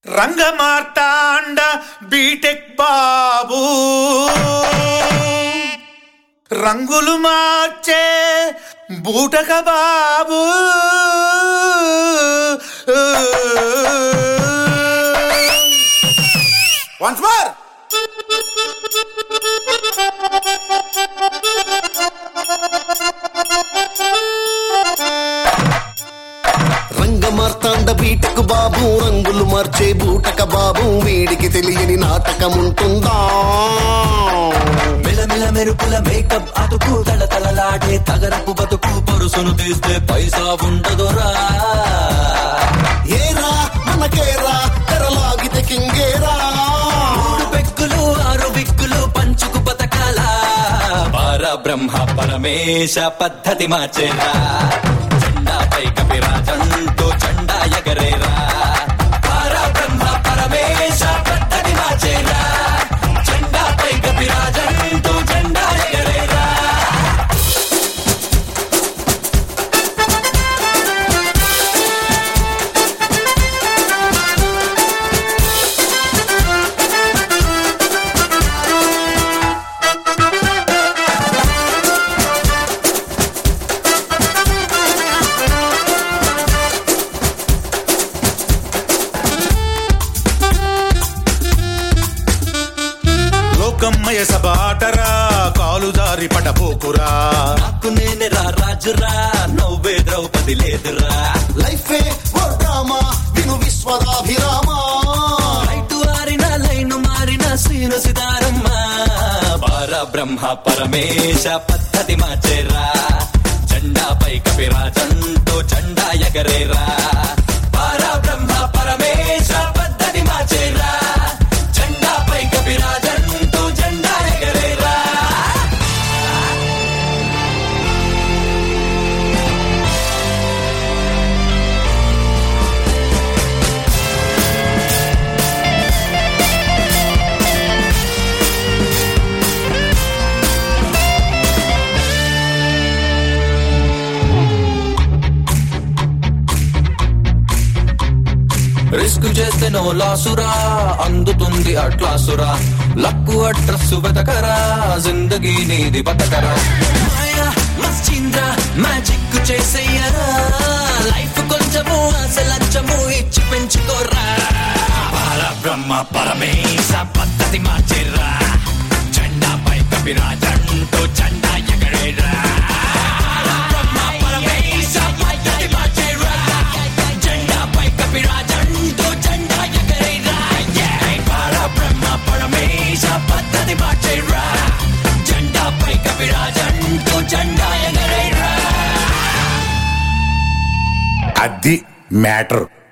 Rangamarthanda BTech Babu రంగులు మార్చే బూటక బాబు వన్స్ మోర్ రంగమార్తాండ బీటకు బాబు రంగులు మార్చే బూటక బాబు వీడికి తెలియని నాటకం ఉంటుందా? మిలమిల మెరుపుల మేకప్ అతుకు తలతలలాడే తగరపు బతుకు పరుసును తీస్తే పైసా ఉండదురా. ఏరా మనకేరా తెరలాగితే కింగేరా. 3 పెక్కులు 6 విక్కులు పంచుకు బతకాల పరబ్రహ్మ పరమేశ పద్ధతి మార్చేరా. జెండాపై కపిరాజంటూ జెండా ఎగరేరా. పరబ్రహ్మ పరమేశ పద్ధతి మార్చేరా. జెండాపై కపిరాజంటూ జెండా ఎగరేరా. లోకమ్మయ సభ ఆటరా కాలు జారి పడబోకురా. నాకు నేనేరా రాజురా నవ్వే ద్రౌపది లేదురా. లైఫే ఓ డ్రామా విను విశ్వదాభిరామా. లైటు ఆరిన లైను మారిన శ్రీను సితారమ్మ. పరబ్రహ్మ పరమేశ పద్ధతి మార్చేరా. జెండాపై కపిరాజంటూ జెండా ఎగరేరా. పరబ్రహ్మ పరమేశ పద్ధతి మార్చేరా. జెండాపై కపిరాజంటూ జెండా ఎగరేరా. రిస్క్ చేస్తే నో లాసురా అందుతుంది అట్లాసురా. లక్కు అడ్రస్ వెతకరా జిందగీ నీది బతకరా. మాయా మస్చింద్ర మ్యాజిక్ చేసేయరా. లైఫ్ కొంచెము అసలంచము ఇచ్చి పెంచుకోరా. పరబ్రహ్మ పరమేశ పద్ధతి మార్చేరా. జెండాపై కపిరాజంటూ జెండా ఎగరేరా. పరబ్రహ్మ పరమేశ పద్ధతి మార్చేరా. జెండాపై కపిరాజంటూ జెండా ఎగరేరా. పరబ్రహ్మ పరమేశ పద్ధతి మార్చేరా. జెండాపై కపిరాజంటూ జెండా ఎగరేరా. అది మ్యాటర్.